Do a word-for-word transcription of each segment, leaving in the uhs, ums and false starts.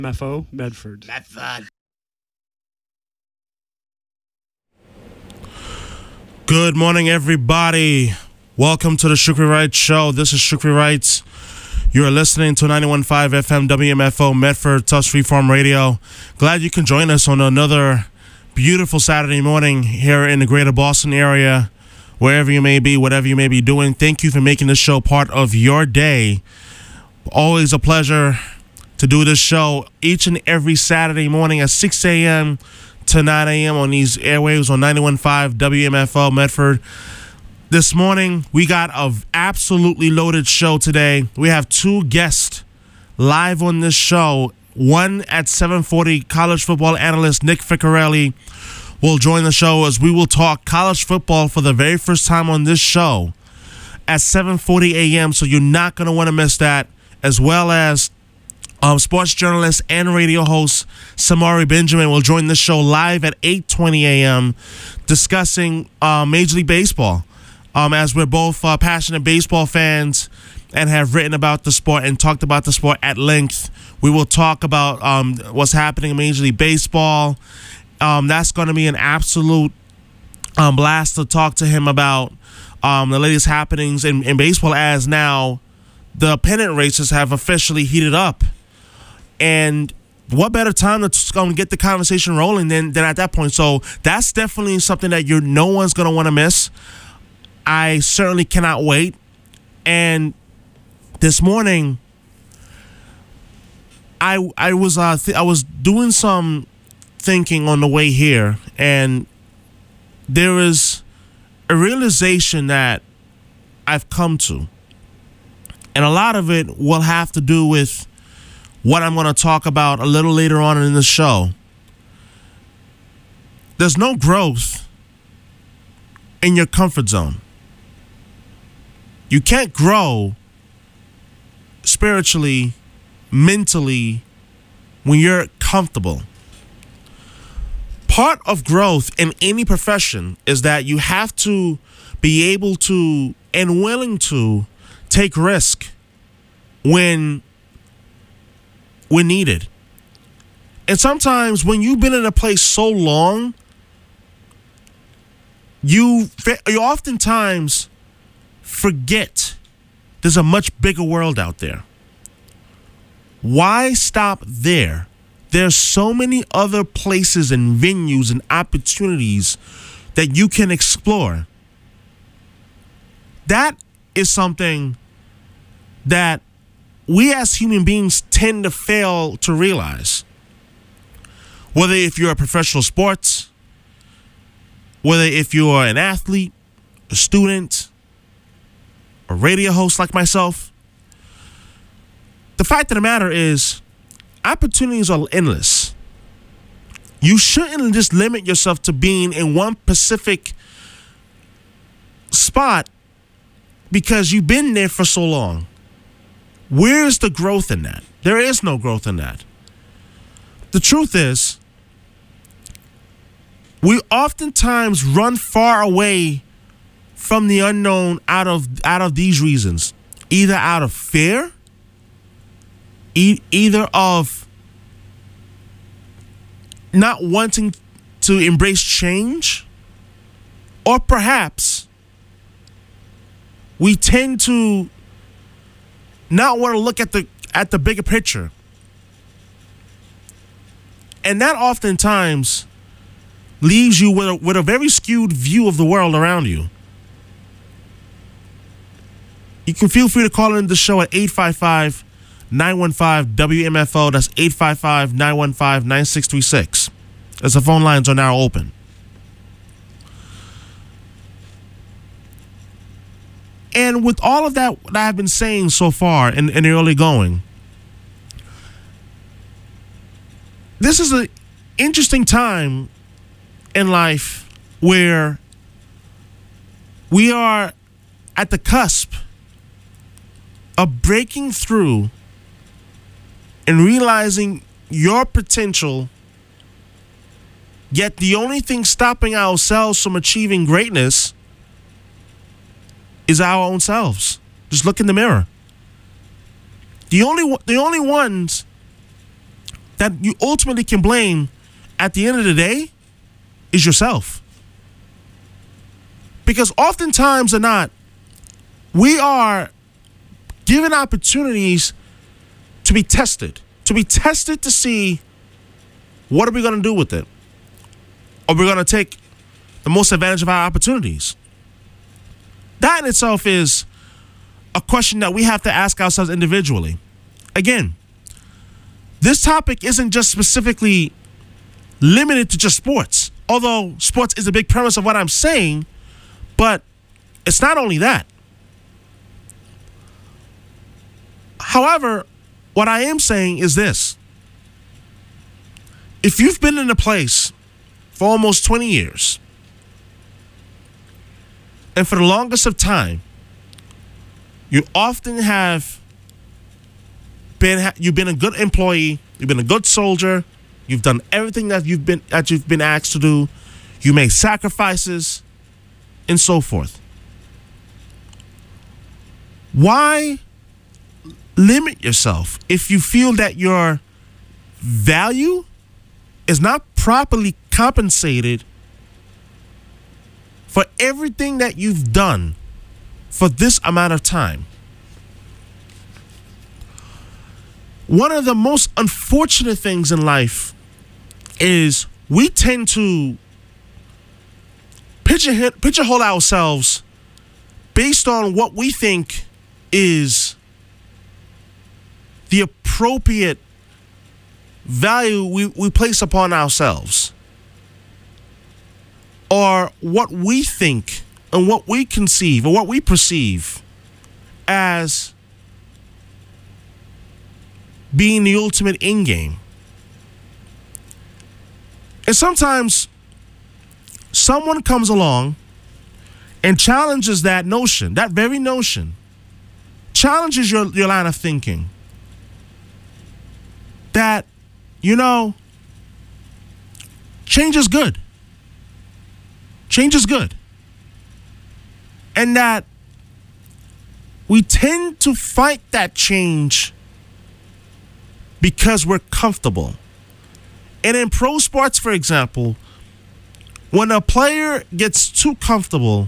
M F O Medford. Medford. Good morning, everybody. Welcome to the Shukri Wright Show. This is Shukri Wright. You're listening to ninety-one point five F M W M F O Medford, Tufts Freeform Radio. Glad you can join us on another beautiful Saturday morning here in the greater Boston area, wherever you may be, whatever you may be doing. Thank you for making this show part of your day. Always a pleasure to do this show each and every Saturday morning at six a.m. to nine a.m. on these airwaves on ninety-one point five W M F O Medford. This morning, we got an absolutely loaded show today. We have two guests live on this show. One at seven forty, college football analyst Nick Ficcarelli will join the show as we will talk college football for the very first time on this show at seven forty a.m., so you're not going to want to miss that, as well as Um, sports journalist and radio host Samari Benjamin will join the show live at eight twenty a.m. discussing uh, Major League Baseball. Um, as we're both uh, passionate baseball fans and have written about the sport and talked about the sport at length, we will talk about um, what's happening in Major League Baseball. Um, that's going to be an absolute um, blast to talk to him about um, the latest happenings in, in baseball, as now the pennant races have officially heated up. And what better time to um, get the conversation rolling than, than at that point? So that's definitely something that you're no one's going to want to miss. I certainly cannot wait. And this morning, I I was uh, th- I was doing some thinking on the way here, and there is a realization that I've come to, and a lot of it will have to do with what I'm going to talk about a little later on in the show. There's no growth in your comfort zone. You can't grow spiritually, mentally, when you're comfortable. Part of growth in any profession is that you have to be able to and willing to take risk when when needed. And sometimes when you've been in a place so long, you, you oftentimes forget there's a much bigger world out there. Why stop there? There's so many other places and venues and opportunities that you can explore. That is something that we as human beings tend to fail to realize. Whether if you're a professional sports, whether if you're an athlete, a student, a radio host like myself, the fact of the matter is opportunities are endless. You shouldn't just limit yourself to being in one specific spot because you've been there for so long. Where's the growth in that? There is no growth in that. The truth is, we oftentimes run far away from the unknown out of out of these reasons. Either out of fear, e- either of not wanting to embrace change, or perhaps we tend to not want to look at the at the bigger picture. And that oftentimes leaves you with a, with a very skewed view of the world around you. You can feel free to call in the show at eight five five, nine one five, W M F O. That's eight five five, nine one five, nine six three six. As the phone lines are now open. And with all of that, what I've been saying so far in, in the early going, this is an interesting time in life where we are at the cusp of breaking through and realizing your potential, yet the only thing stopping ourselves from achieving greatness is our own selves. Just look in the mirror. The only the only ones that you ultimately can blame at the end of the day is yourself. Because oftentimes or not, we are given opportunities to be tested, to be tested to see what are we going to do with it. Are we going to take the most advantage of our opportunities? That in itself is a question that we have to ask ourselves individually. Again, this topic isn't just specifically limited to just sports, although sports is a big premise of what I'm saying, but it's not only that. However, what I am saying is this. If you've been in a place for almost twenty years, and for the longest of time, you often have been you've been a good employee, you've been a good soldier, you've done everything that you've been that you've been asked to do, you make sacrifices, and so forth. Why limit yourself if you feel that your value is not properly compensated for everything that you've done for this amount of time? One of the most unfortunate things in life is we tend to pigeonhole, pigeonhole ourselves based on what we think is the appropriate value we, we place upon ourselves, or what we think and what we conceive or what we perceive as being the ultimate end game. And sometimes someone comes along and challenges that notion, that very notion, challenges your, your line of thinking. That, you know, change is good. Change is good. And that we tend to fight that change because we're comfortable. And in pro sports, for example, when a player gets too comfortable,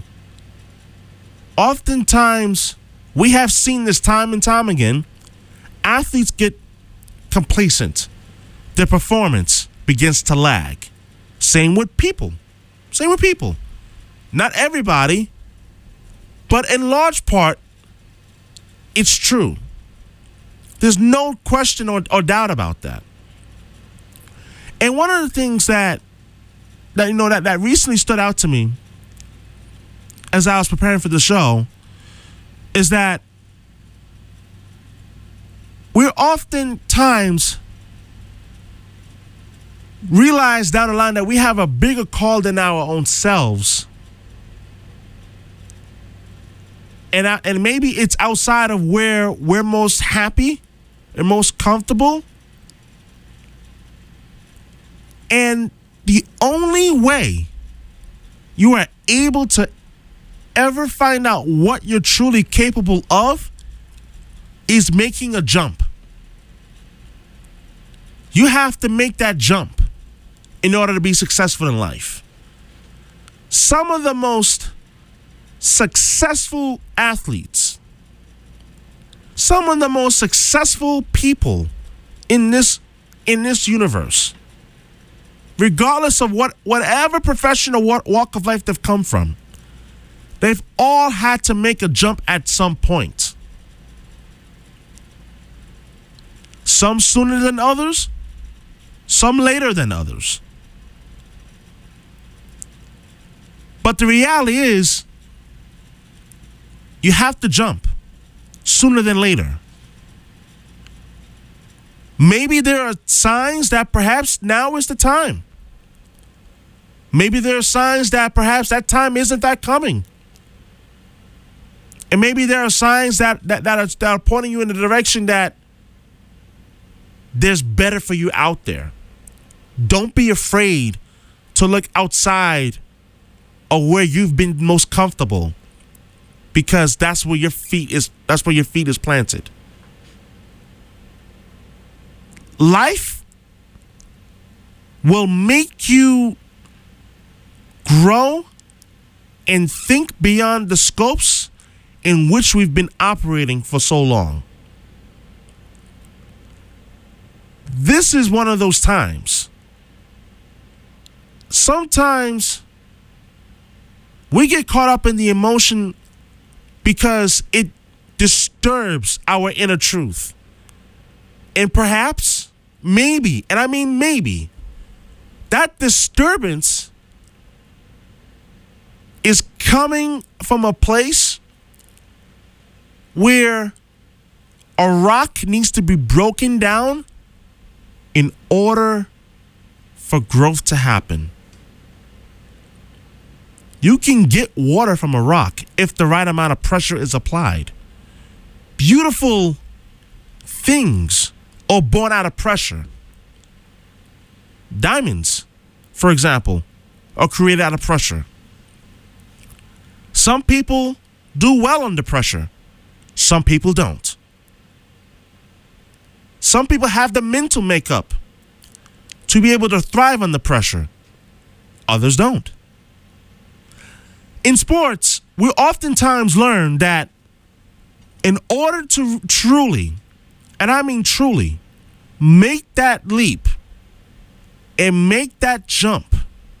oftentimes, we have seen this time and time again, athletes get complacent. Their performance begins to lag. Same with people. Same with people. Not everybody, but in large part, it's true. There's no question or, or doubt about that. And one of the things that that you know that, that recently stood out to me as I was preparing for the show is that we're oftentimes realize down the line that we have a bigger call than our own selves. And, I, and maybe it's outside of where we're most happy and most comfortable. And the only way you are able to ever find out what you're truly capable of is making a jump. You have to make that jump in order to be successful in life. Some of the most successful athletes, some of the most successful people in this in this universe, regardless of what whatever profession or what walk of life they've come from, they've all had to make a jump at some point. Some sooner than others, some later than others. But the reality is, you have to jump sooner than later. Maybe there are signs that perhaps now is the time. Maybe there are signs that perhaps that time isn't that coming. And maybe there are signs that, that, that, are, that are pointing you in the direction that there's better for you out there. Don't be afraid to look outside of where you've been most comfortable, because that's where your feet is that's where your feet is planted. Life will make you grow and think beyond the scopes in which we've been operating for so long. This is one of those times. Sometimes we get caught up in the emotion because it disturbs our inner truth. And perhaps, maybe, and I mean maybe, that disturbance is coming from a place where a rock needs to be broken down in order for growth to happen. You can get water from a rock if the right amount of pressure is applied. Beautiful things are born out of pressure. Diamonds, for example, are created out of pressure. Some people do well under pressure. Some people don't. Some people have the mental makeup to be able to thrive under pressure. Others don't. In sports, we oftentimes learn that in order to truly, and I mean truly, make that leap and make that jump,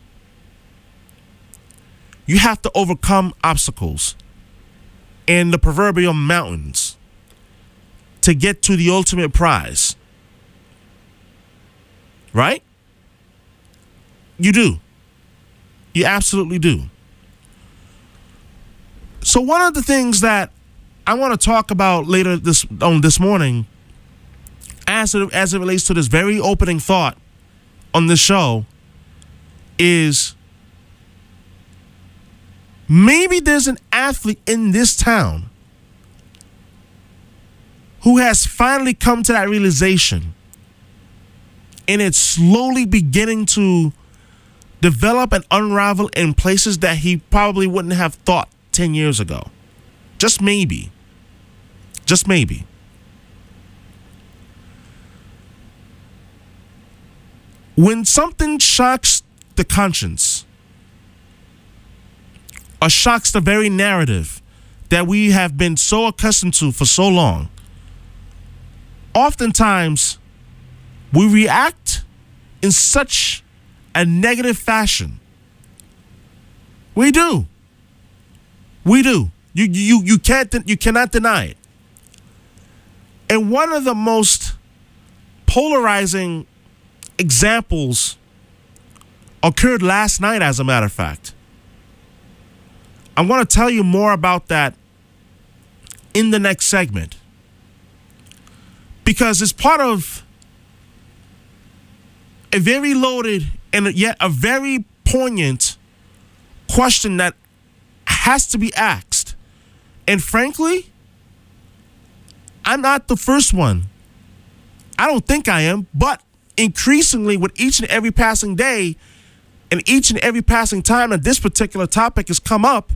you have to overcome obstacles and the proverbial mountains to get to the ultimate prize. Right? You do. You absolutely do. So one of the things that I want to talk about later this on this morning, as it, as it relates to this very opening thought on this show, is maybe there's an athlete in this town who has finally come to that realization, and it's slowly beginning to develop and unravel in places that he probably wouldn't have thought ten years ago. Just maybe. Just maybe. When something shocks the conscience or shocks the very narrative that we have been so accustomed to for so long, oftentimes we react in such a negative fashion. We do. We do. You you you can't you cannot deny it. And one of the most polarizing examples occurred last night, as a matter of fact. I'm going to tell you more about that in the next segment, because it's part of a very loaded and yet a very poignant question that has to be asked. And frankly, I'm not the first one. I don't think I am, but increasingly with each and every passing day and each and every passing time that this particular topic has come up,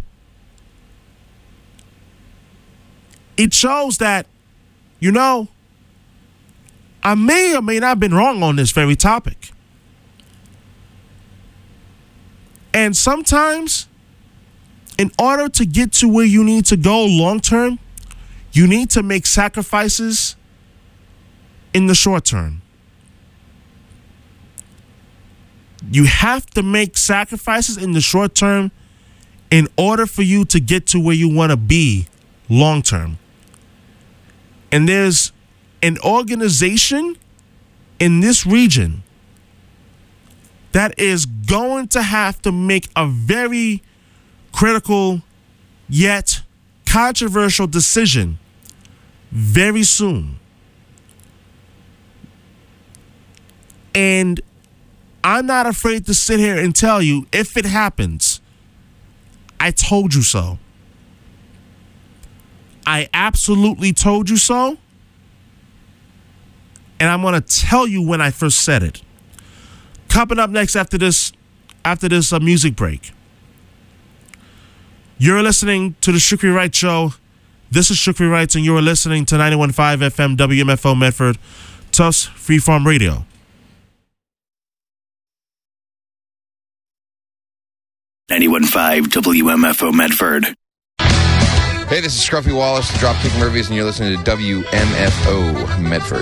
it shows that, you know, I may or may not have been wrong on this very topic. And sometimes, in order to get to where you need to go long term, you need to make sacrifices in the short term. You have to make sacrifices in the short term in order for you to get to where you want to be long term. And there's an organization in this region that is going to have to make a very critical yet controversial decision very soon. And I'm not afraid to sit here and tell you, if it happens, I told you so. I absolutely told you so. And I'm going to tell you when I first said it. Coming up next after this, after this uh, music break. You're listening to the Shukri Wright Show. This is Shukri Wright, and you're listening to ninety-one point five F M W M F O Medford, Tufts Freeform Radio. ninety-one point five W M F O Medford. Hey, this is Scruffy Wallace, the Dropkick Murphys, and you're listening to W M F O Medford.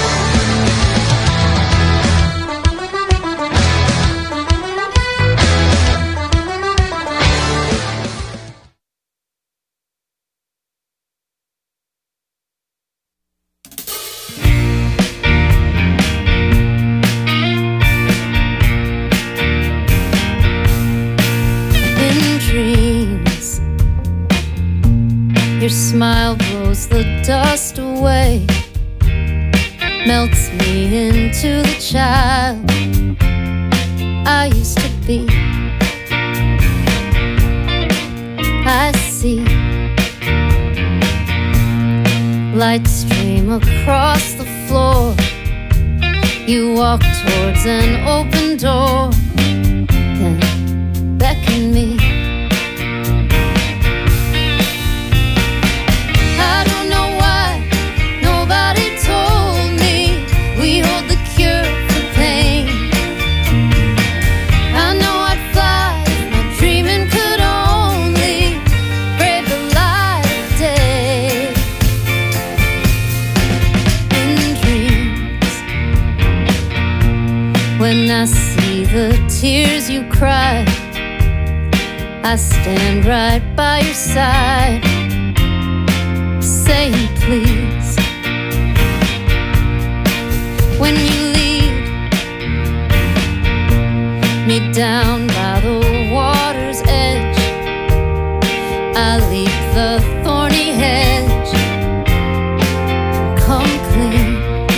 Your smile blows the dust away, melts me into the child I used to be. I see light stream across the floor. You walk towards an open door, then beckon me. When I see the tears you cry, I stand right by your side, saying please. When you lead me down by the water's edge, I leap the thorny hedge, come clean.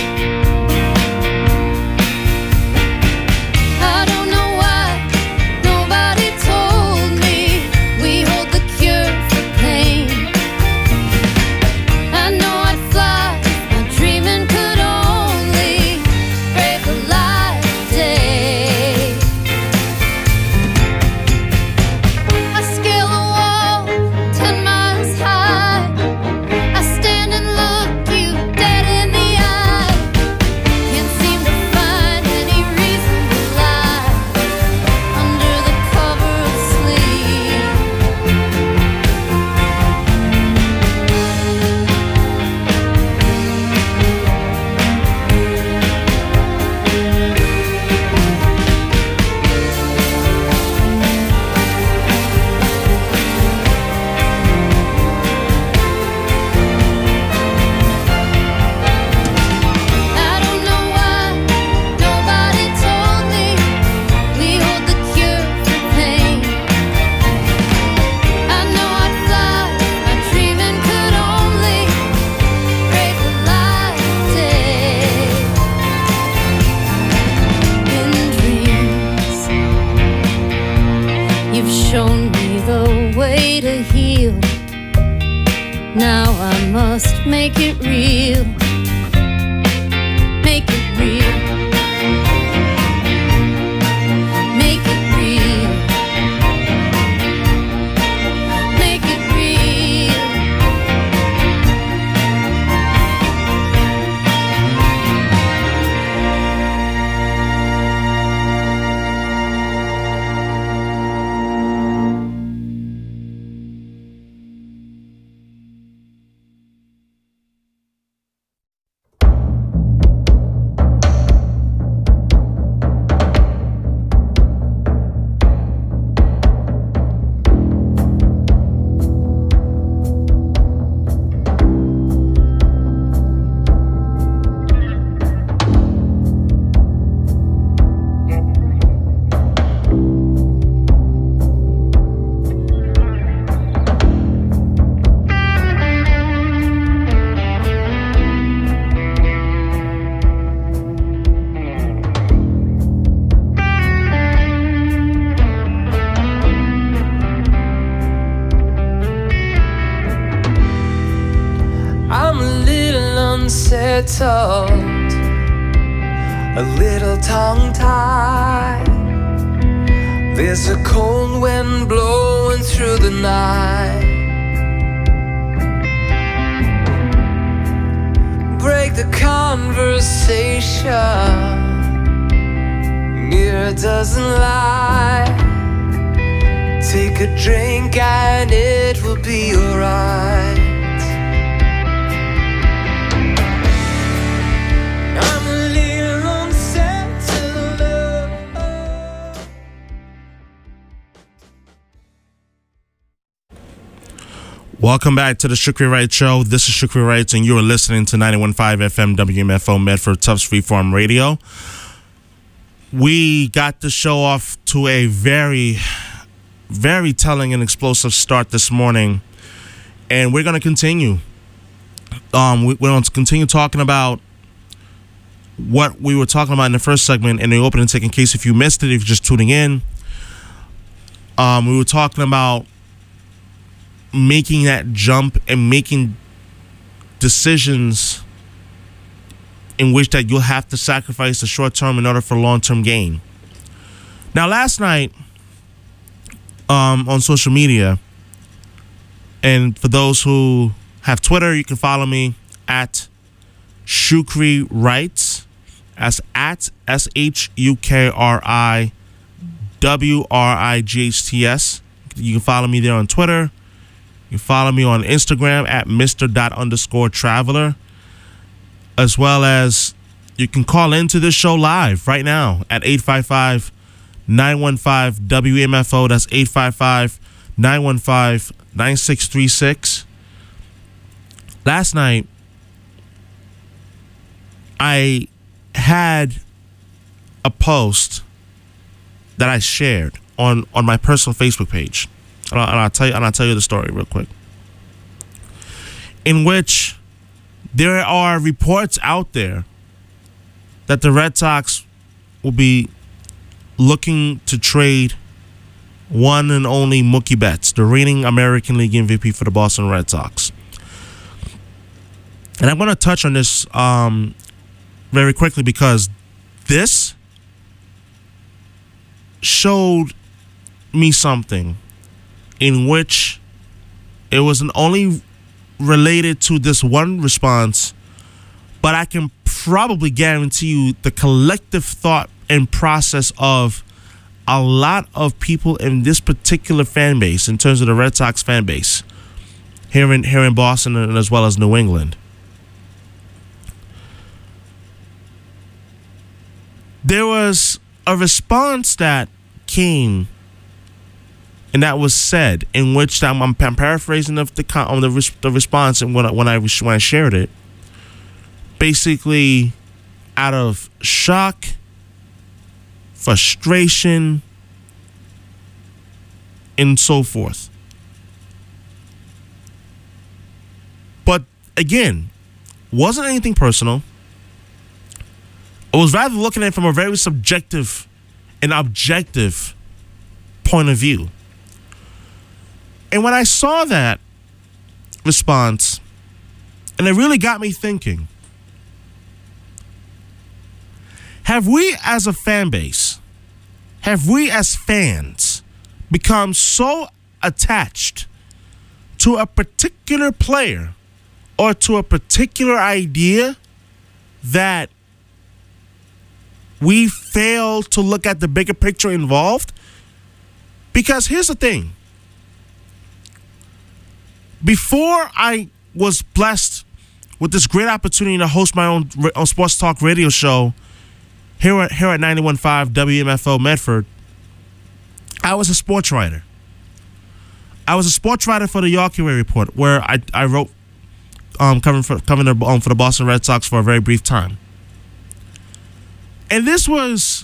Now I must make it real, make it real, make it real, make it real. Settled, a little tongue-tied. There's a cold wind blowing through the night. Break the conversation, mirror doesn't lie. Take a drink and it will be alright. I'm a little unsettled. Welcome back to the Shukri Wright Show. This is Shukri Wright, and you are listening to ninety-one point five F M W M F O Medford, Tufts Freeform Radio. We got the show off to a very, very telling and explosive start this morning, and we're going to continue. Um, we, we're going to continue talking about what we were talking about in the first segment in the opening take, in case if you missed it, if you're just tuning in. Um, we were talking about making that jump and making decisions in which that you'll have to sacrifice the short term in order for long-term gain. Now, last night um, on social media, and for those who have Twitter, you can follow me at Shukri Wrights. That's at S H U K R I W R I G H T S. You can follow me there on Twitter. You can follow me on Instagram at Mister Dot underscore Traveler. As well as you can call into this show live right now at eight five five, nine one five, W M F O. That's eight five five, nine one five, nine six three six. Last night, I had a post that I shared on, on my personal Facebook page. And I'll, and I'll tell you and I'll tell you the story real quick. In which there are reports out there that the Red Sox will be looking to trade one and only Mookie Betts, the reigning American League M V P for the Boston Red Sox. And I'm going to touch on this um, very quickly because this showed me something in which it wasn't only related to this one response, but I can probably guarantee you the collective thought and process of a lot of people in this particular fan base, in terms of the Red Sox fan base here in here in Boston and as well as New England. There was a response that came and that was said, in which I'm, I'm paraphrasing of the on the, the response, and when I, when I when I shared it, basically, out of shock, frustration, and so forth. But again, wasn't anything personal. I was rather looking at it from a very subjective and objective point of view. And when I saw that response, and it really got me thinking, have we as a fan base, have we as fans become so attached to a particular player or to a particular idea that we fail to look at the bigger picture involved? Because here's the thing. Before I was blessed with this great opportunity to host my own, own sports talk radio show here at, here at ninety-one point five W M F O Medford, I was a sports writer. I was a sports writer for the Yorkie Report, where I, I wrote um, covering, for, covering the, um, for the Boston Red Sox for a very brief time. And this was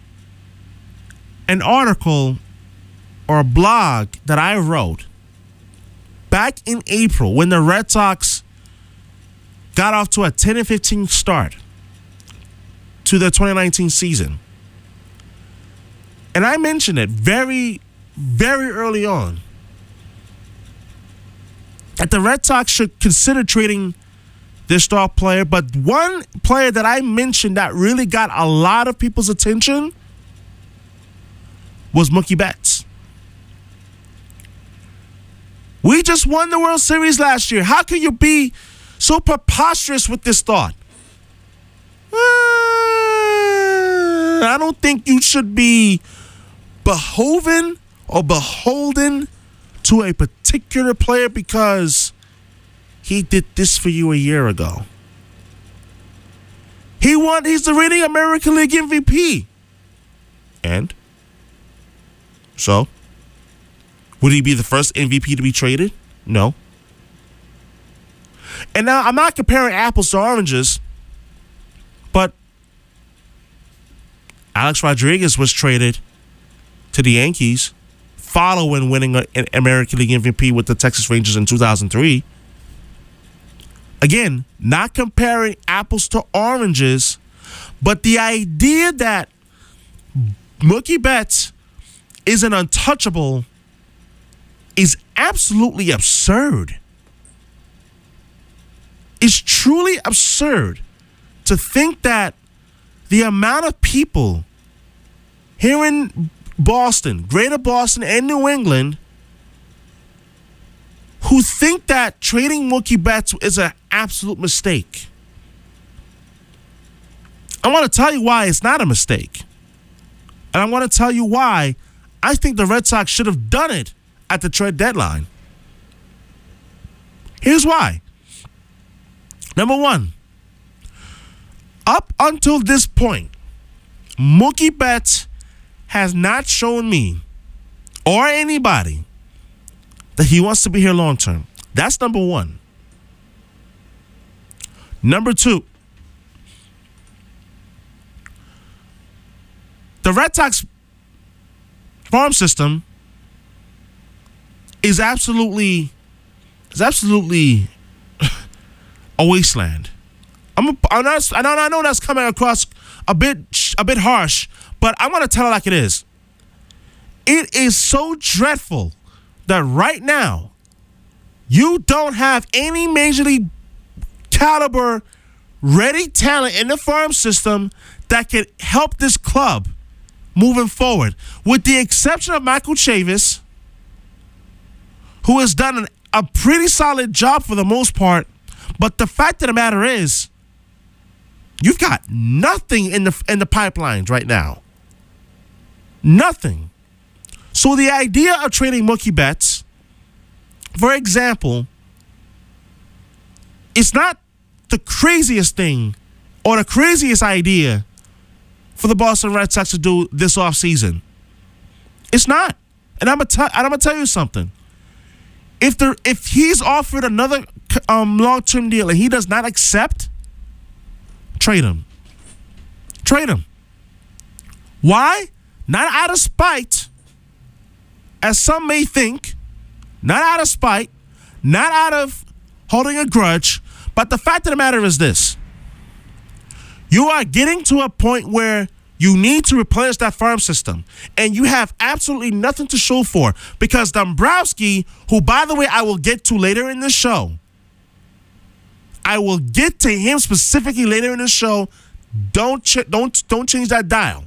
an article or a blog that I wrote back in April, when the Red Sox got off to a ten and fifteen start to the twenty nineteen season. And I mentioned it very, very early on that the Red Sox should consider trading their star player. But one player that I mentioned that really got a lot of people's attention was Mookie Betts. We just won the World Series last year. How can you be so preposterous with this thought? Uh, I don't think you should be beholden or beholden to a particular player because he did this for you a year ago. He won, he's the reigning American League M V P. And? So? Would he be the first M V P to be traded? No. And now, I'm not comparing apples to oranges, but Alex Rodriguez was traded to the Yankees following winning an American League M V P with the Texas Rangers in two thousand three. Again, not comparing apples to oranges, but the idea that Mookie Betts is an untouchable is absolutely absurd. It's truly absurd to think that the amount of people here in Boston, Greater Boston, and New England who think that trading Mookie Betts is an absolute mistake. I want to tell you why it's not a mistake. And I want to tell you why I think the Red Sox should have done it at the trade deadline. Here's why. Number one, up until this point, Mookie Betts has not shown me or anybody that he wants to be here long term. That's number one. Number two, the Red Sox farm system is absolutely is absolutely a wasteland. I'm a, I'm not, I know I know that's coming across a bit a bit harsh, but I'm gonna tell it like it is. It is so dreadful that right now you don't have any major league caliber ready talent in the farm system that can help this club moving forward, with the exception of Michael Chavis, who has done an, a pretty solid job for the most part. But the fact of the matter is, you've got nothing in the in the pipelines right now. Nothing. So the idea of trading Mookie Betts, for example, it's not the craziest thing or the craziest idea for the Boston Red Sox to do this offseason. It's not. And I'm gonna tell I'm gonna tell you something. If there if he's offered another um, long-term deal and he does not accept, trade him. Trade him. Why? Not out of spite, as some may think, not out of spite, not out of holding a grudge, but the fact of the matter is this. You are getting to a point where you need to replenish that farm system, and you have absolutely nothing to show for, because Dombrowski, who, by the way, I will get to later in the show, I will get to him specifically later in the show. Don't ch- don't don't change that dial.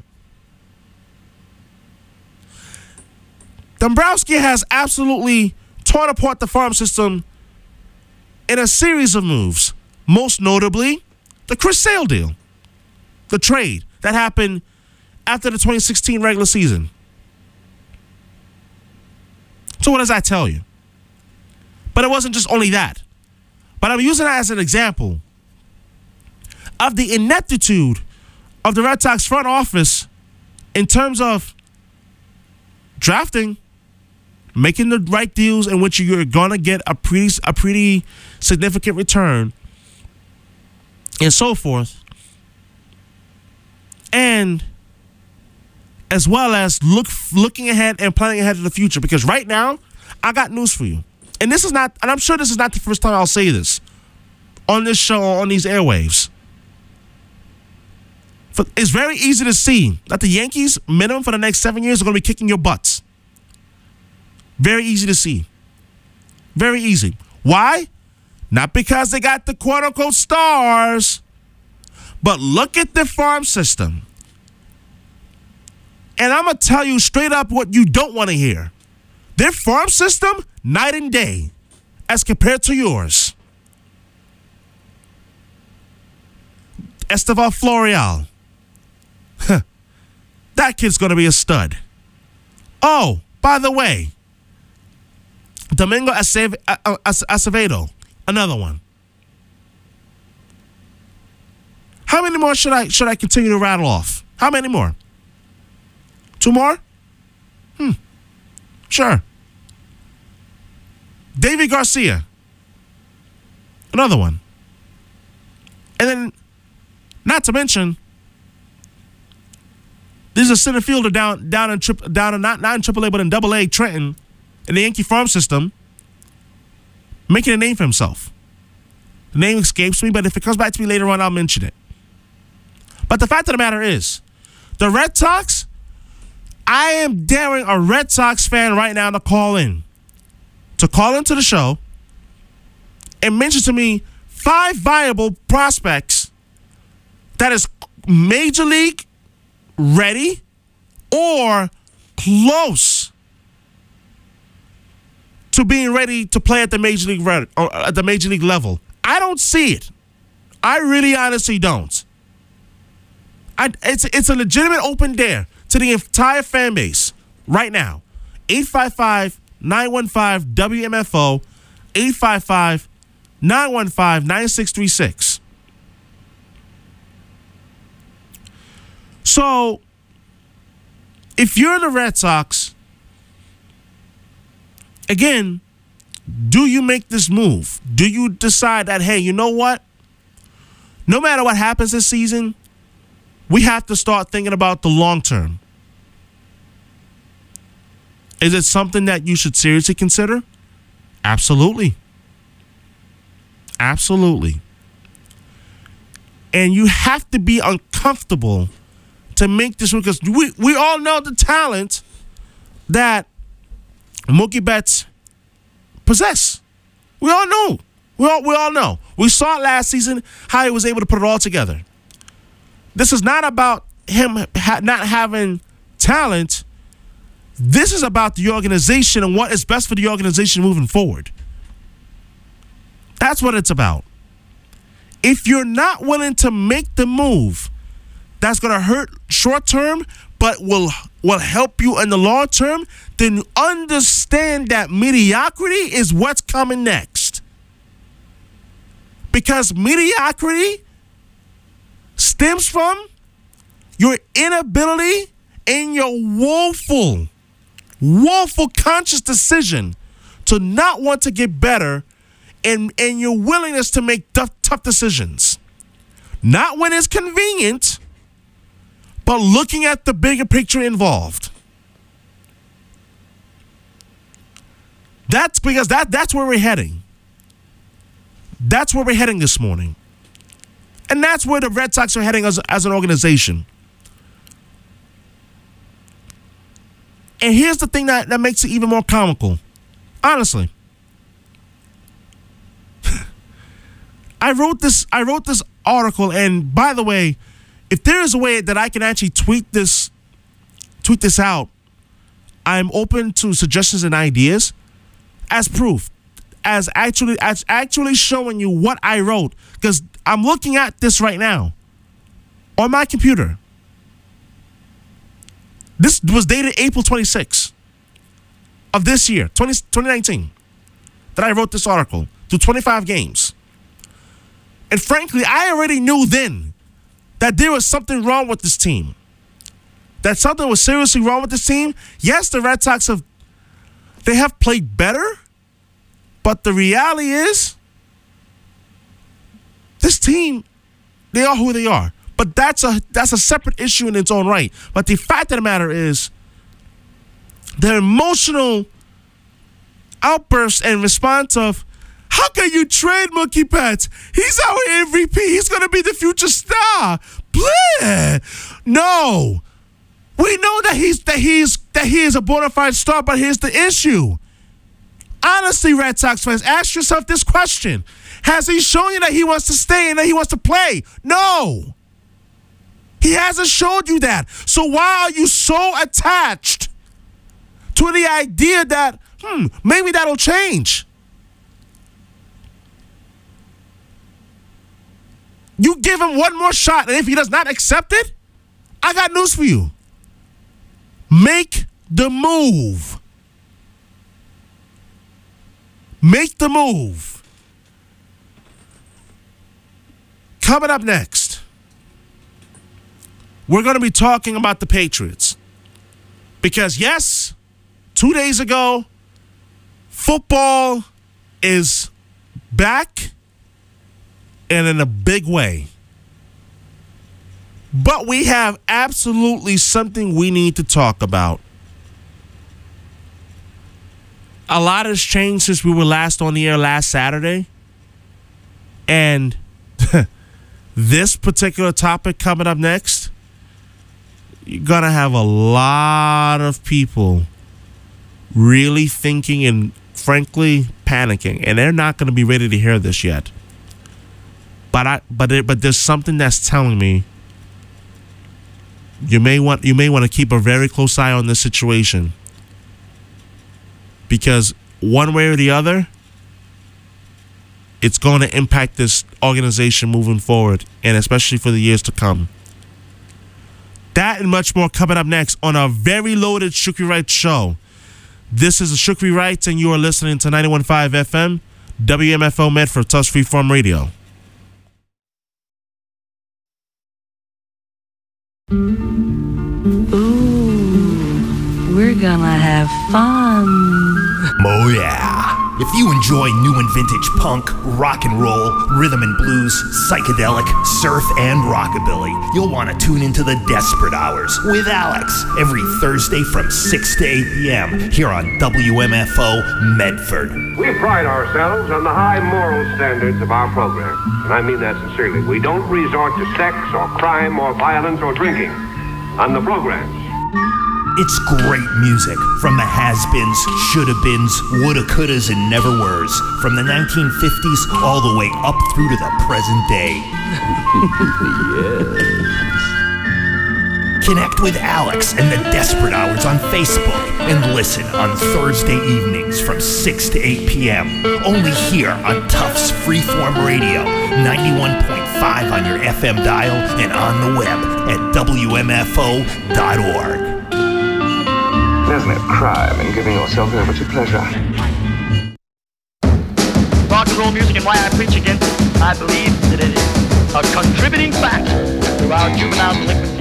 Dombrowski has absolutely torn apart the farm system in a series of moves, most notably the Chris Sale deal, the trade that happened after the twenty sixteen regular season. So what does that tell you? But it wasn't just only that. But I'm using that as an example of the ineptitude of the Red Sox front office in terms of drafting, making the right deals in which you're going to get a pretty, a pretty significant return, and so forth. And as well as look looking ahead and planning ahead to the future. Because right now, I got news for you. And this is not, and I'm sure this is not the first time I'll say this on this show or on these airwaves. For, it's very easy to see that the Yankees, minimum for the next seven years, are going to be kicking your butts. Very easy to see. Very easy. Why? Not because they got the quote-unquote stars, but look at the farm system. And I'm going to tell you straight up what you don't want to hear. Their farm system, night and day, as compared to yours. Estevan Florial. That kid's going to be a stud. Oh, by the way, Domingo Aceve- Acevedo, another one. How many more should I should I continue to rattle off? How many more? Two more? Hmm. Sure. David Garcia. Another one. And then, not to mention, there's a center fielder down down in tri- down in not, not in triple A but in double A, Trenton, in the Yankee farm system, making a name for himself. The name escapes me, but if it comes back to me later on, I'll mention it. But the fact of the matter is, the Red Sox, I am daring a Red Sox fan right now to call in. To call into the show and mention to me five viable prospects that is major league ready or close to being ready to play at the major league red, or at the major league level. I don't see it. I really honestly don't. I, it's it's a legitimate open dare to the entire fan base right now. eight five five, nine one five, W M F O, eight five five, nine one five, nine six three six. So, if you're the Red Sox, again, do you make this move? Do you decide that, hey, you know what? No matter what happens this season, we have to start thinking about the long term. Is it something that you should seriously consider? Absolutely. Absolutely. And you have to be uncomfortable to make this, because we, we all know the talent that Mookie Betts possess. We all know. We all, we all know. We saw it last season, how he was able to put it all together. This is not about him ha- not having talent. This is about the organization and what is best for the organization moving forward. That's what it's about. If you're not willing to make the move that's going to hurt short term but will will help you in the long term, then understand that mediocrity is what's coming next. Because mediocrity stems from your inability and your woeful, woeful conscious decision to not want to get better, and, and your willingness to make tough, tough decisions. Not when it's convenient, but looking at the bigger picture involved. That's because that, that's where we're heading. That's where we're heading this morning. And that's where the Red Sox are heading as, as an organization. And here's the thing that, that makes it even more comical. Honestly. I wrote this I wrote this article, and by the way, if there is a way that I can actually tweet this tweet this out, I'm open to suggestions and ideas as proof. As actually as actually showing you what I wrote. Because I'm looking at this right now on my computer. This was dated April twenty-sixth of this year, twenty nineteen, that I wrote this article through twenty-five games. And frankly, I already knew then that there was something wrong with this team. That something was seriously wrong with this team. Yes, the Red Sox have, they have played better, but the reality is, this team, they are who they are. But that's a that's a separate issue in its own right. But the fact of the matter is, their emotional outburst and response of, how can you trade Mookie Betts? He's our M V P. He's going to be the future star. Blah. No. We know that he's that he's that he is a bona fide star, but here's the issue. Honestly, Red Sox fans, ask yourself this question. Has he shown you that he wants to stay and that he wants to play? No. He hasn't showed you that. So why are you so attached to the idea that, hmm, maybe that'll change? You give him one more shot, and if he does not accept it, I got news for you. Make the move. make the move. Coming up next, we're going to be talking about the Patriots. Because, yes, two days ago, football is back and in a big way. But we have absolutely something we need to talk about. A lot has changed since we were last on the air last Saturday. And this particular topic coming up next, you're going to have a lot of people really thinking and, frankly, panicking. And they're not going to be ready to hear this yet. But I, but it, but there's something that's telling me you may want you may want to keep a very close eye on this situation, because one way or the other, it's going to impact this organization moving forward, and especially for the years to come. That and much more coming up next on our very loaded Shukri Wright show. This is the Shukri Wrights, and you are listening to ninety-one point five F M, W M F O Medford, Tusk Freeform Radio. Ooh, we're gonna have fun. Oh yeah. If you enjoy new and vintage punk, rock and roll, rhythm and blues, psychedelic, surf, and rockabilly, you'll want to tune into the Desperate Hours with Alex every Thursday from six to eight p.m. here on W M F O Medford. We pride ourselves on the high moral standards of our program, and I mean that sincerely. We don't resort to sex or crime or violence or drinking on the programs. It's great music from the has-beens, shoulda-beens, woulda-couldas, and never-weres, from the nineteen fifties all the way up through to the present day. Yes. Connect with Alex and the Desperate Hours on Facebook and listen on Thursday evenings from six to eight p.m. only here on Tufts Freeform Radio, ninety-one point five on your F M dial and on the web at W M F O dot org. There's no crime in giving yourself over to pleasure. Rock and roll music and why I preach against it, I believe that it is a contributing factor to our juvenile delinquency.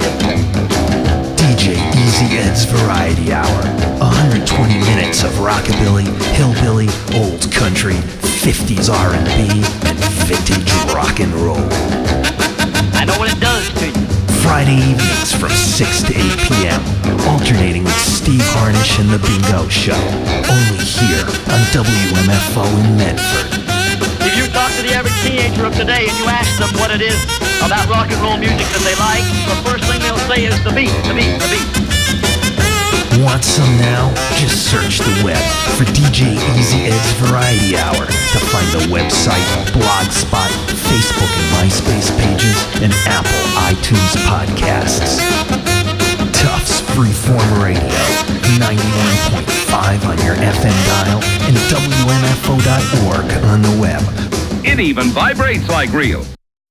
D J Easy Ed's Variety Hour. one hundred twenty minutes of rockabilly, hillbilly, old country, fifties R and B, and vintage rock and roll. I know what it does to you. Friday evenings from six to eight p.m. alternating with Steve Harnish and The Bingo Show. Only here on W M F O in Medford. If you talk to the average teenager of today and you ask them what it is about rock and roll music that they like, the first thing they'll say is the beat, the beat, the beat. Want some now? Just search the web for D J Easy Ed's Variety Hour to find the website, Blogspot, Facebook and MySpace pages, and Apple iTunes podcasts. Tufts Freeform Radio, ninety-one point five on your F M dial and W M F O dot org on the web. It even vibrates like real.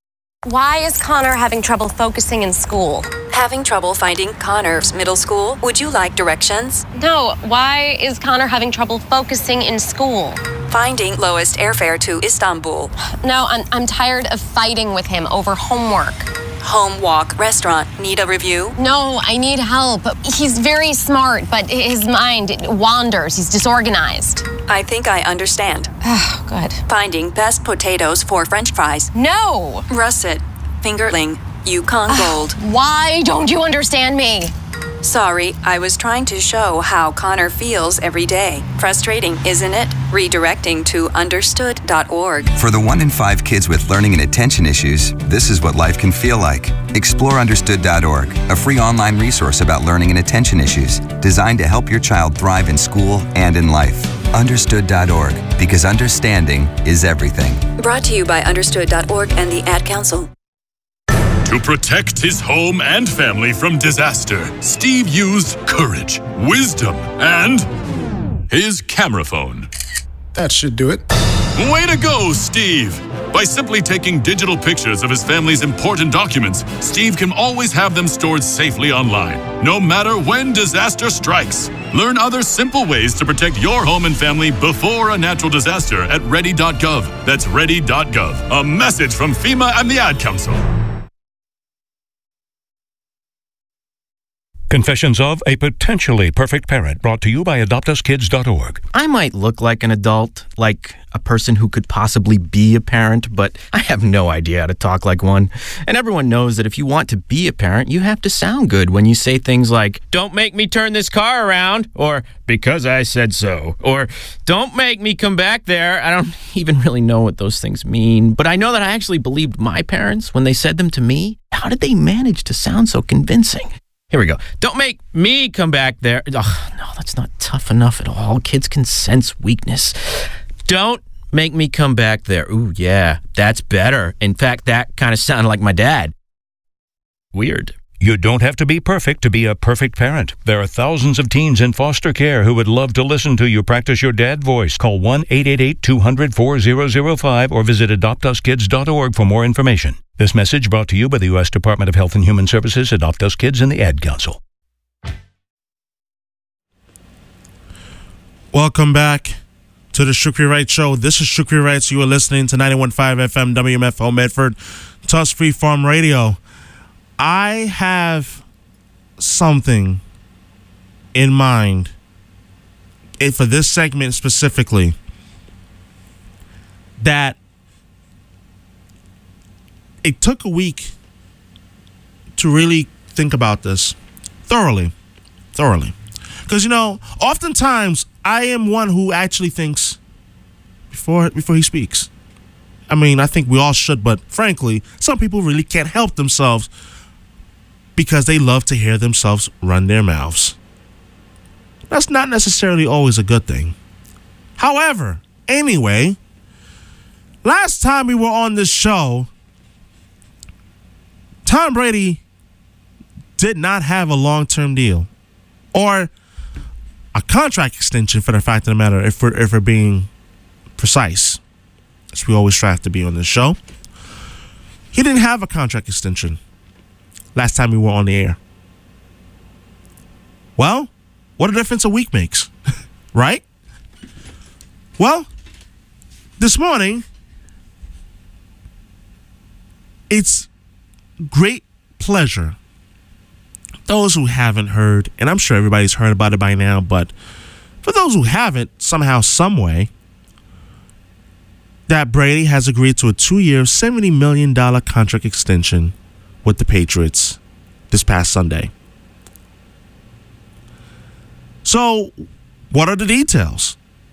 Why is Connor having trouble focusing in school? Having trouble finding Connor's middle school? Would you like directions? No, why is Connor having trouble focusing in school? Finding lowest airfare to Istanbul. No, I'm, I'm tired of fighting with him over homework. Home walk restaurant. Need a review? No, I need help. He's very smart, but his mind wanders. He's disorganized. I think I understand. Oh, good. Finding best potatoes for French fries. No! Russet. Fingerling. Yukon Gold. Why don't you understand me? Sorry, I was trying to show how Connor feels every day. Frustrating, isn't it? Redirecting to understood dot org. For the one in five kids with learning and attention issues, this is what life can feel like. Explore understood dot org, a free online resource about learning and attention issues, designed to help your child thrive in school and in life. understood dot org, because understanding is everything. Brought to you by understood dot org and the Ad Council. To protect his home and family from disaster, Steve used courage, wisdom, and his camera phone. That should do it. Way to go, Steve! By simply taking digital pictures of his family's important documents, Steve can always have them stored safely online, no matter when disaster strikes. Learn other simple ways to protect your home and family before a natural disaster at ready dot gov. That's ready dot gov. A message from FEMA and the Ad Council. Confessions of a Potentially Perfect Parent, brought to you by adopt us kids dot org. I might look like an adult, like a person who could possibly be a parent, but I have no idea how to talk like one. And everyone knows that if you want to be a parent, you have to sound good when you say things like, "Don't make me turn this car around," or "Because I said so," or "Don't make me come back there." I don't even really know what those things mean, but I know that I actually believed my parents when they said them to me. How did they manage to sound so convincing? Here we go. "Don't make me come back there." Oh, no, that's not tough enough at all. Kids can sense weakness. "Don't make me come back there." Ooh, yeah, that's better. In fact, that kind of sounded like my dad. Weird. You don't have to be perfect to be a perfect parent. There are thousands of teens in foster care who would love to listen to you practice your dad voice. Call one eight eight eight, two hundred, four thousand five or visit adopt us kids dot org for more information. This message brought to you by the U S Department of Health and Human Services, Adopt Us Kids, and the Ad Council. Welcome back to the Shukri Wright Show. This is Shukri Wright. You are listening to ninety-one point five F M W M F O Medford, Tuss Free Farm Radio. I have something in mind it, for this segment specifically that it took a week to really think about this thoroughly, thoroughly. Because, you know, oftentimes I am one who actually thinks before before he speaks. I mean, I think we all should, but frankly, some people really can't help themselves because they love to hear themselves run their mouths. That's not necessarily always a good thing. However, anyway, last time we were on this show, Tom Brady did not have a long-term deal or a contract extension, for the fact of the matter, if we're, if we're being precise, as we always strive to be on this show. He didn't have a contract extension last time we were on the air. Well, what a difference a week makes, right? Well, this morning, it's great pleasure. Those who haven't heard, and I'm sure everybody's heard about it by now, but for those who haven't, somehow, some way, that Brady has agreed to a two-year, seventy million dollars contract extension with the Patriots this past Sunday. So, what are the details?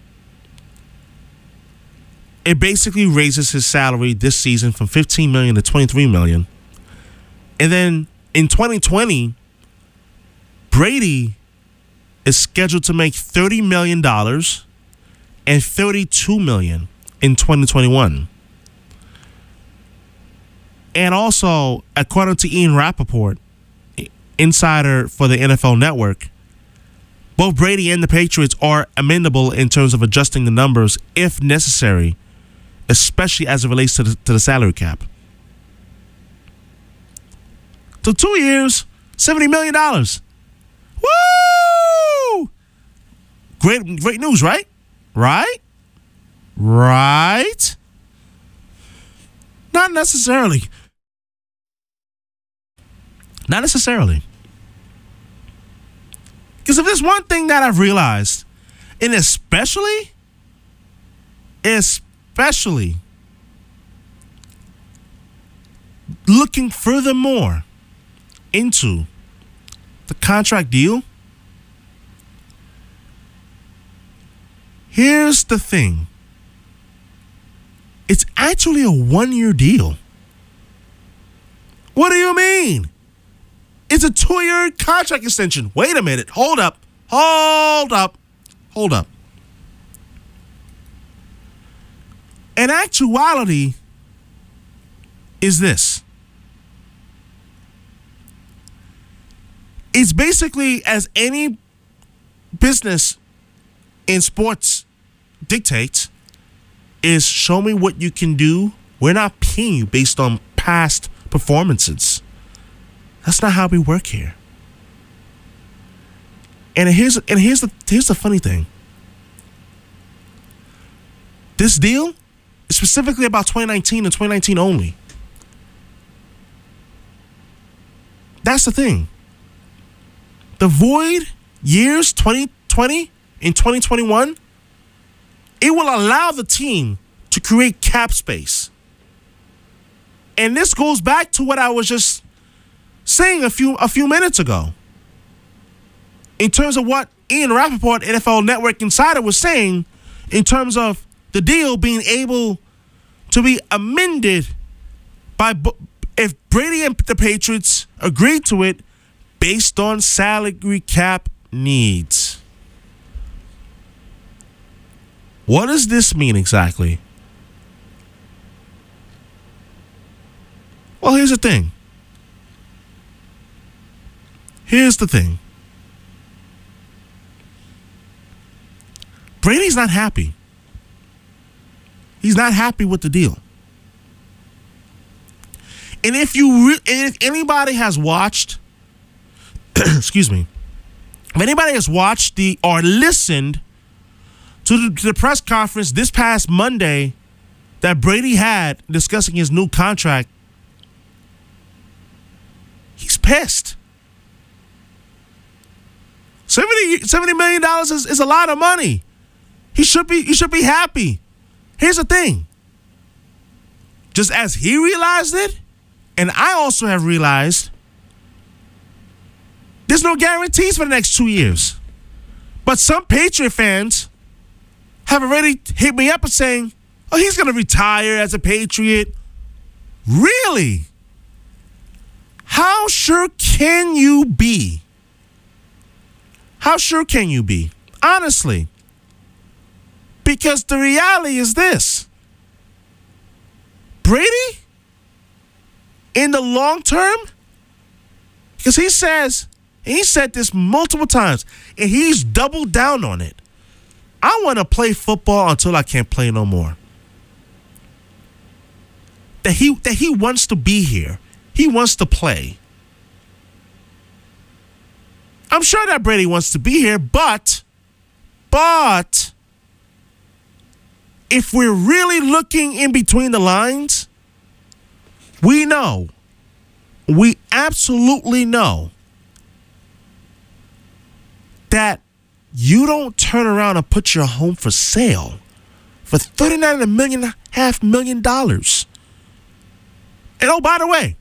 It basically raises his salary this season from fifteen million dollars to twenty-three million dollars. And then in twenty twenty, Brady is scheduled to make thirty million dollars and thirty-two million dollars in twenty twenty-one. And also, according to Ian Rappaport, insider for the N F L Network, both Brady and the Patriots are amendable in terms of adjusting the numbers if necessary, especially as it relates to the, to the salary cap. So two years, seventy million dollars. Woo! Great, great news, right? Right? Right? Not necessarily. Not necessarily. Because if there's one thing that I've realized, and especially, especially looking furthermore into the contract deal, here's the thing. It's actually a one-year deal. What do you mean? It's a two-year contract extension. Wait a minute. Hold up. Hold up. Hold up. In actuality, is this. It's basically, as any business in sports dictates, is show me what you can do We're not paying you based on past performances. That's not how we work here. And here's and here's the here's the funny thing. This deal is specifically about twenty nineteen and twenty nineteen only. That's the thing. The void years twenty twenty and twenty twenty-one, it will allow the team to create cap space. And this goes back to what I was just saying a few a few minutes ago. In terms of what Ian Rappaport, N F L Network Insider, was saying in terms of the deal being able to be amended by if Brady and the Patriots agree to it based on salary cap needs. What does this mean exactly? Well, here's the thing. Here's the thing. Brady's not happy. He's not happy with the deal. And if you, re- if anybody has watched, excuse me, if anybody has watched the or listened to the, to the press conference this past Monday that Brady had discussing his new contract, he's pissed. seventy million dollars is, is a lot of money. He should be he should be happy. Here's the thing. Just as he realized it, and I also have realized, there's no guarantees for the next two years. But some Patriot fans have already hit me up and saying, oh, he's going to retire as a Patriot. Really? How sure can you be? How sure can you be? Honestly. Because the reality is this. Brady, in the long term, because he says, and he said this multiple times, and he's doubled down on it. I want to play football until I can't play no more. That he that he wants to be here. He wants to play. I'm sure that Brady wants to be here, but, but, if we're really looking in between the lines, we know, we absolutely know that you don't turn around and put your home for sale for thirty-nine million half million dollars. And oh, by the way,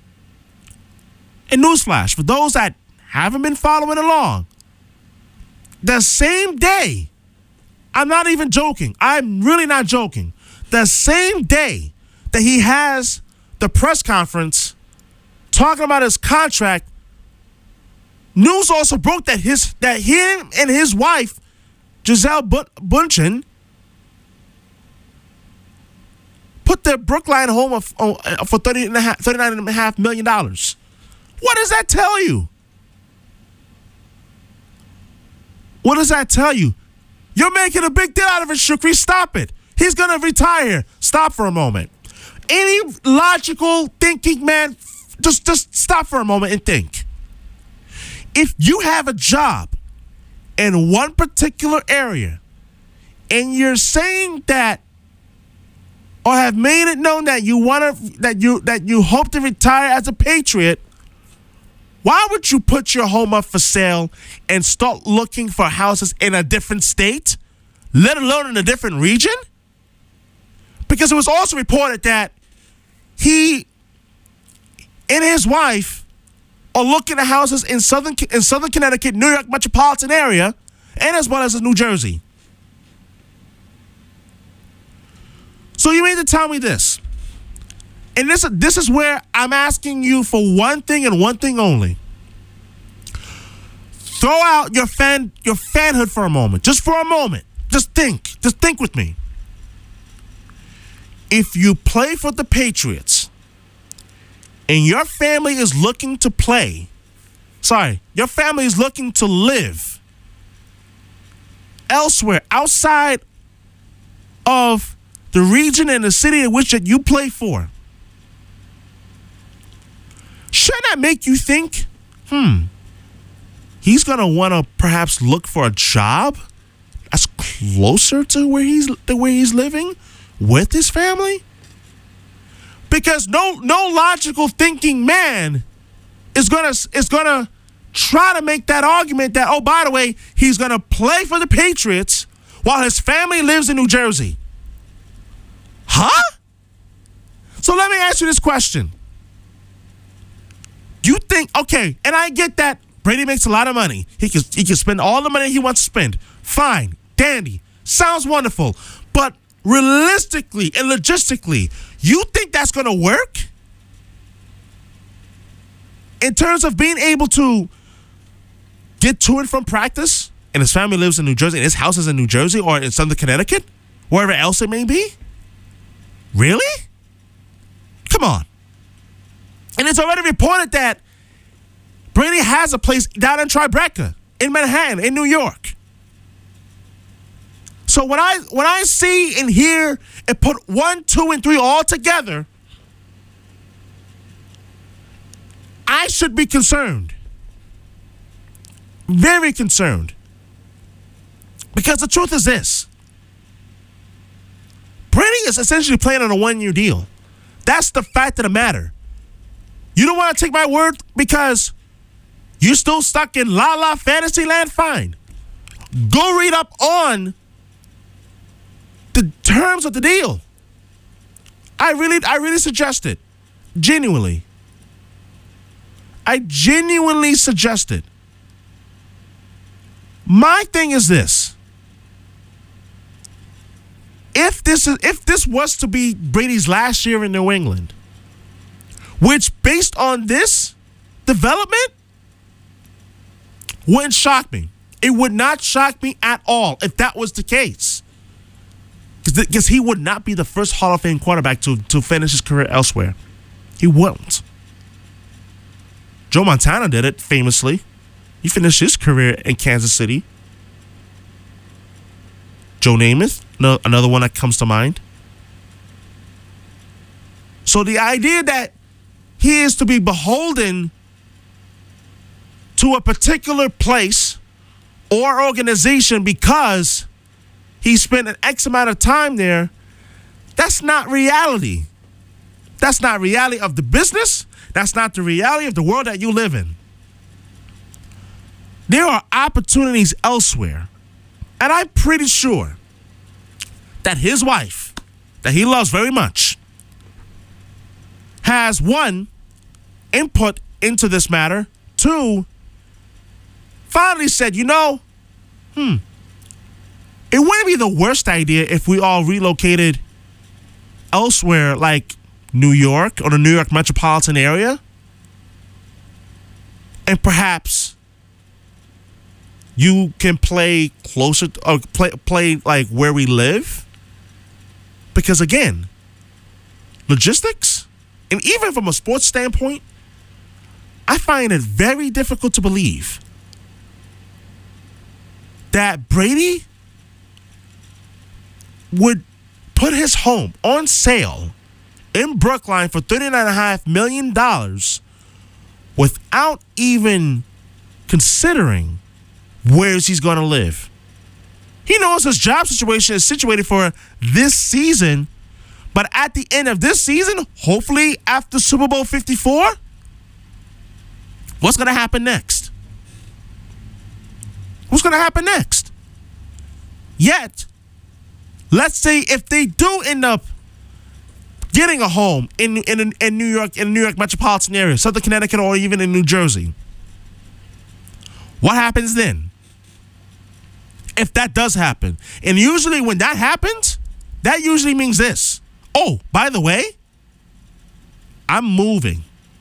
and newsflash, for those that haven't been following along, the same day, I'm not even joking, I'm really not joking, the same day that he has the press conference talking about his contract, news also broke that his that him and his wife, Gisele Bündchen, put their Brookline home of, uh, for thirty and a half, thirty-nine and a half million dollars. What does that tell you? What does that tell you? You're making a big deal out of it, Shukri. Stop it. He's going to retire. Stop for a moment. Any logical thinking man, just, just stop for a moment and think. If you have a job in one particular area and you're saying that or have made it known that you want to that you that you hope to retire as a Patriot, why would you put your home up for sale and start looking for houses in a different state, let alone in a different region? Because it was also reported that he and his wife are looking at houses in southern in southern Connecticut, New York metropolitan area, and as well as in New Jersey. So you mean to tell me this? And this, this is where I'm asking you for one thing and one thing only. Throw out your fan your fanhood for a moment. Just for a moment. Just think. Just think with me. If you play for the Patriots and your family is looking to play, sorry, your family is looking to live elsewhere outside of the region and the city in which that you play for, shouldn't that make you think, hmm, he's going to want to perhaps look for a job that's closer to where he's to where he's living with his family? Because no no logical thinking man is gonna is gonna try to make that argument that, oh, by the way, he's gonna play for the Patriots while his family lives in New Jersey. Huh? So let me ask you this question. You think, okay, and I get that Brady makes a lot of money. He can he can spend all the money he wants to spend. Fine, dandy, sounds wonderful. But realistically and logistically, you think that's going to work? In terms of being able to get to and from practice, and his family lives in New Jersey, and his house is in New Jersey or in Southern Connecticut, wherever else it may be? Really? Come on. And it's already reported that Brady has a place down in Tribeca, in Manhattan, in New York. So when I when I see and hear and put one, two, and three all together, I should be concerned. Very concerned. Because the truth is this. Brady is essentially playing on a one-year deal. That's the fact of the matter. You don't want to take my word because you're still stuck in La La Fantasy Land? Fine. Go read up on the terms of the deal. I really, I really suggest it. Genuinely. I genuinely suggest it. My thing is this. If this is, if this was to be Brady's last year in New England, which based on this development, wouldn't shock me. It would not shock me at all if that was the case. Because he would not be the first Hall of Fame quarterback to, to finish his career elsewhere. He wouldn't. Joe Montana did it famously. He finished his career in Kansas City. Joe Namath, no, another one that comes to mind. So the idea that he is to be beholden to a particular place or organization because he spent an X amount of time there, that's not reality. That's not reality of the business. That's not the reality of the world that you live in. There are opportunities elsewhere. And I'm pretty sure that his wife, that he loves very much, has, one, input into this matter. Two, finally said, you know, hmm, it wouldn't be the worst idea if we all relocated elsewhere, like New York or the New York metropolitan area. And perhaps you can play closer, to, or play, play like where we live. Because again, logistics, and even from a sports standpoint, I find it very difficult to believe that Brady would put his home on sale in Brookline for thirty-nine point five million dollars without even considering where he's going to live. He knows his job situation is situated for this season, but at the end of this season, hopefully after Super Bowl fifty-four, what's going to happen next? What's going to happen next? Yet, let's say if they do end up getting a home in in in New York, in the New York metropolitan area, Southern Connecticut, or even in New Jersey, what happens then? If that does happen. And usually when that happens, that usually means this. Oh, by the way, I'm moving.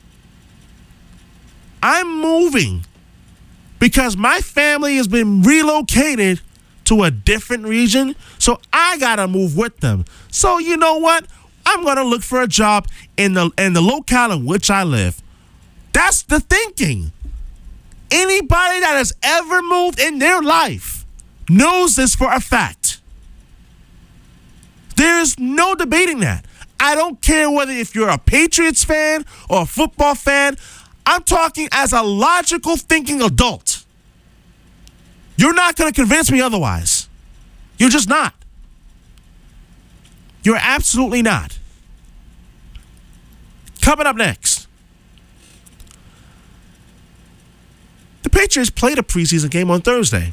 I'm moving because my family has been relocated to a different region, so I gotta move with them. So you know what? I'm gonna look for a job in the in the locale in which I live. That's the thinking. Anybody that has ever moved in their life knows this for a fact. There's no debating that. I don't care whether if you're a Patriots fan or a football fan. I'm talking as a logical thinking adult. You're not going to convince me otherwise. You're just not. You're absolutely not. Coming up next. The Patriots played a preseason game on Thursday.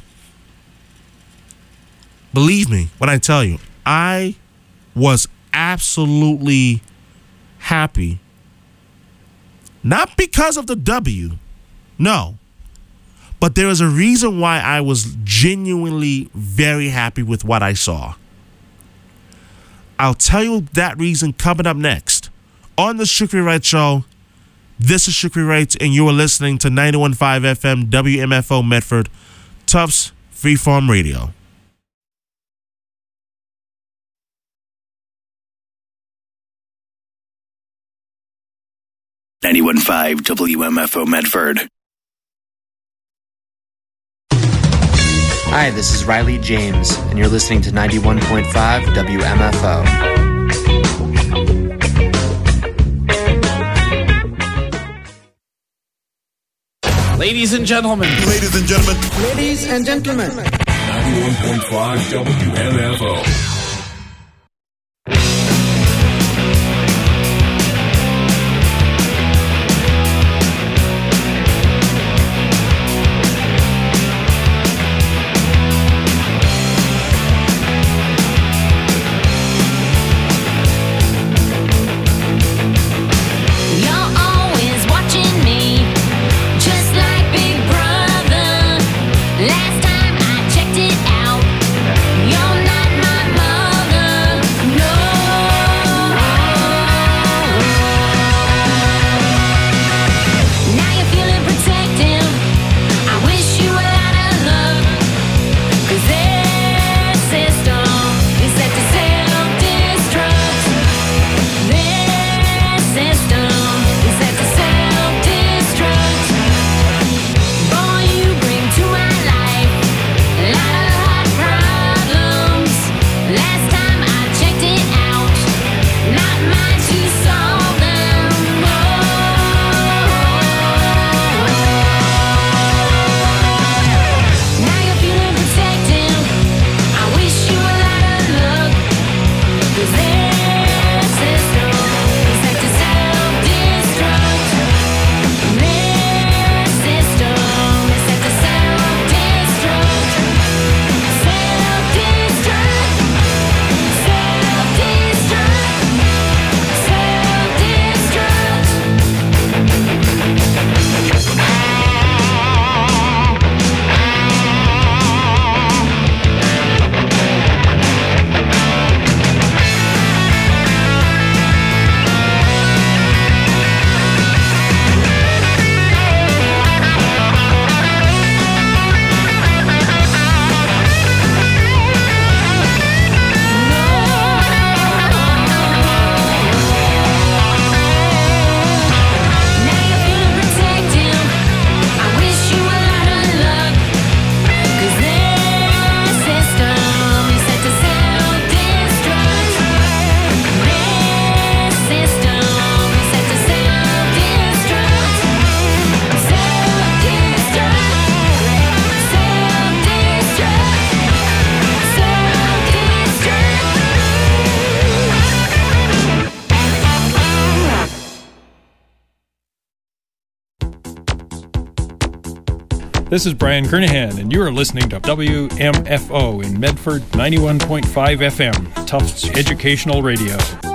Believe me when I tell you, I was absolutely happy. Not because of the W, no. But there is a reason why I was genuinely very happy with what I saw. I'll tell you that reason coming up next. On the Shukri Wright Show, this is Shukri Wright, and you are listening to ninety-one point five F M W M F O Medford, Tufts Freeform Radio. ninety-one point five W M F O Medford. Hi, this is Riley James, and you're listening to ninety-one point five W M F O. Ladies and gentlemen. Ladies and gentlemen. Ladies and gentlemen. ninety-one point five W M F O. Last time I checked it out, you're not my mother. This is Brian Kernahan, and you are listening to W M F O in Medford, ninety-one point five F M, Tufts Educational Radio.